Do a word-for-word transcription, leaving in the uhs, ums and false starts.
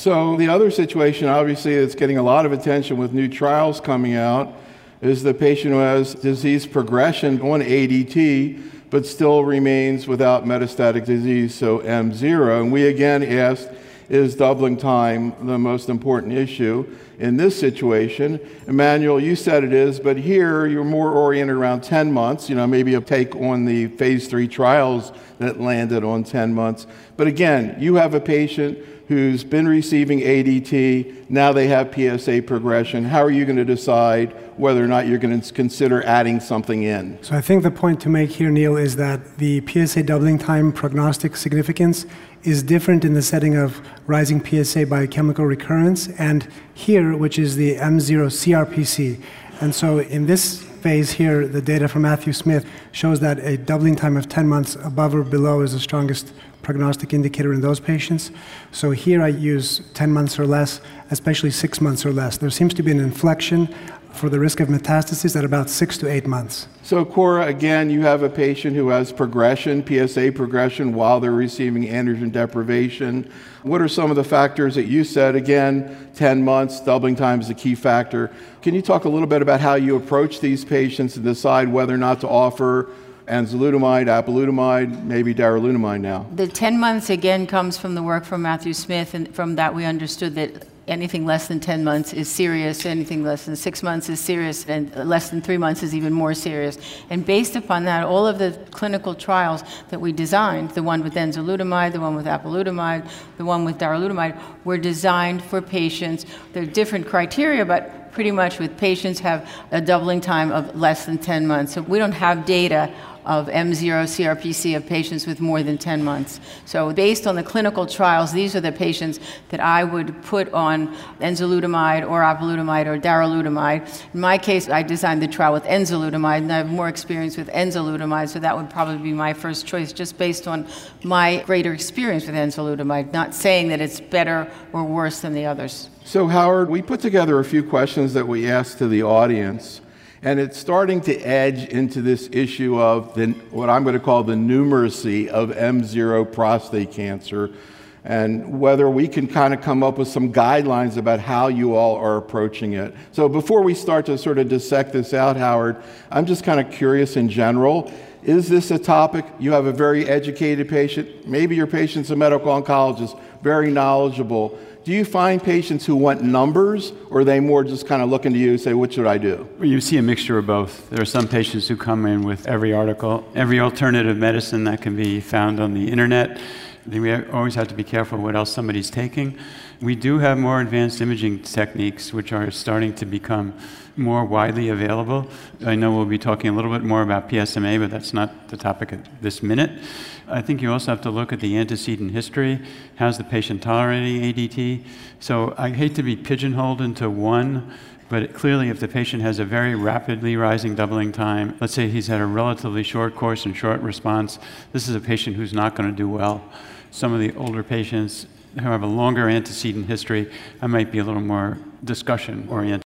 So the other situation, obviously, that's getting a lot of attention with new trials coming out is the patient who has disease progression on A D T, but still remains without metastatic disease, so M zero. And we again asked, is doubling time the most important issue in this situation? Emmanuel, you said it is, but here you're more oriented around ten months, you know, maybe a take on the phase three trials that landed on ten months. But again, you have a patient who's been receiving A D T, now they have P S A progression. How are you going to decide whether or not you're going to consider adding something in? So I think the point to make here, Neil, is that the P S A doubling time prognostic significance is different in the setting of rising P S A biochemical recurrence and here, which is the M zero C R P C. And so in this phase here, the data from Matthew Smith shows that a doubling time of ten months above or below is the strongest prognostic indicator in those patients. So here I use ten months or less, especially six months or less. There seems to be an inflection for the risk of metastasis at about six to eight months. So Cora, again, you have a patient who has progression, P S A progression, while they're receiving androgen deprivation. What are some of the factors that you said? Again, ten months, doubling time is a key factor. Can you talk a little bit about how you approach these patients and decide whether or not to offer enzalutamide, apalutamide, maybe darolutamide now? The ten months, again, comes from the work from Matthew Smith, and from that we understood that anything less than ten months is serious, anything less than six months is serious, and less than three months is even more serious. And based upon that, all of the clinical trials that we designed, the one with enzalutamide, the one with apalutamide, the one with darolutamide, were designed for patients. There are different criteria, but pretty much with patients have a doubling time of less than ten months. So we don't have data of M zero C R P C of patients with more than ten months. So based on the clinical trials, these are the patients that I would put on enzalutamide or apalutamide or darolutamide. In my case, I designed the trial with enzalutamide, and I have more experience with enzalutamide, so that would probably be my first choice, just based on my greater experience with enzalutamide, not saying that it's better or worse than the others. So Howard, we put together a few questions that we asked to the audience. And it's starting to edge into this issue of the, what I'm going to call the numeracy of M zero prostate cancer, and whether we can kind of come up with some guidelines about how you all are approaching it. So before we start to sort of dissect this out, Howard, I'm just kind of curious in general. Is this a topic? You have a very educated patient. Maybe your patient's a medical oncologist, very knowledgeable. Do you find patients who want numbers, or are they more just kind of looking to you and say, what should I do? You see a mixture of both. There are some patients who come in with every article, every alternative medicine that can be found on the internet. We always have to be careful what else somebody's taking. We do have more advanced imaging techniques, which are starting to become more widely available. I know we'll be talking a little bit more about P S M A, but that's not the topic at this minute. I think you also have to look at the antecedent history. How's the patient tolerating A D T? So I hate to be pigeonholed into one, but clearly if the patient has a very rapidly rising doubling time, let's say he's had a relatively short course and short response, this is a patient who's not going to do well. Some of the older patients who have a longer antecedent history, I might be a little more discussion oriented.